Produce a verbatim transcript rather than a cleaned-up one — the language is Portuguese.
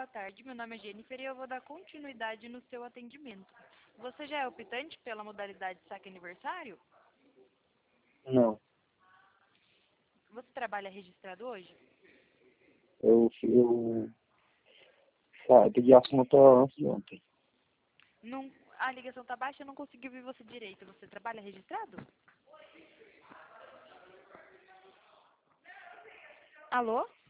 boa tarde. Meu nome é Jennifer e eu vou dar continuidade no seu atendimento. Você já é optante pela modalidade saque aniversário? Não, Você trabalha registrado hoje? eu, eu ah, pedi a conta antes de ontem. Não, a ligação tá baixa, eu não consegui ouvir você direito. Você trabalha registrado? Alô?